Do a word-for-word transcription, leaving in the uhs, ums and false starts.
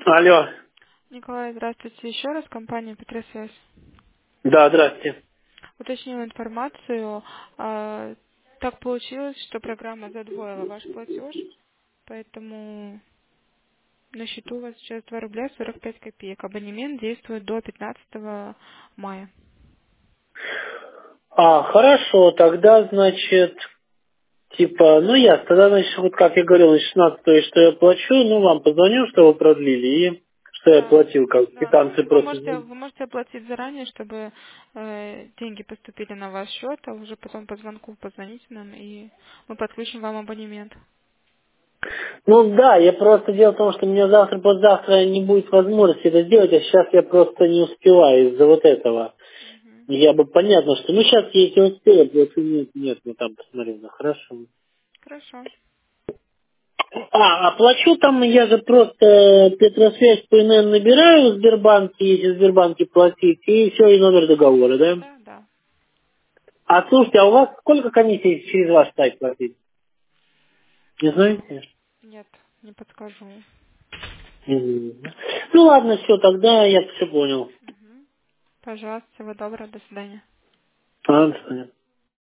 Алло. Николай, здравствуйте. Еще раз, компания Петросвязь. Да, здрасте. Уточнила информацию. а, Так получилось, что программа задвоила ваш платеж, поэтому на счету у вас сейчас два рубля сорок пять копеек. Абонемент действует до пятнадцатого мая. А, хорошо, тогда, значит, типа, ну ясно, тогда, значит, вот как я говорил, на шестнадцатого, что я плачу, ну, вам позвоню, что вы продлили, и что я Да, платил, как да. квитанции Ну, вы просто. можете, вы можете оплатить заранее, чтобы э, деньги поступили на ваш счет, а уже потом по звонку позвоните нам, и мы подключим вам абонемент. Ну да, я просто дело в том, что у меня завтра, послезавтра не будет возможности это сделать, а сейчас я просто не успеваю из-за вот этого. Мгм. Я бы понятно, что, ну сейчас я если успею, если нет, нет, ну там посмотрю, ну хорошо. Хорошо. А, оплачу там, я же просто э, Петросвязь по эн эн набираю в Сбербанке, если в Сбербанке платить, и все, и номер договора, да? Да, да. А слушайте, а у вас сколько комиссий через ваш сайт платить? Не М, знаете? Нет, не подскажу. Мгм. Ну ладно, все, тогда я все понял. Мгм. Пожалуйста, всего доброго, до свидания. А, до свидания.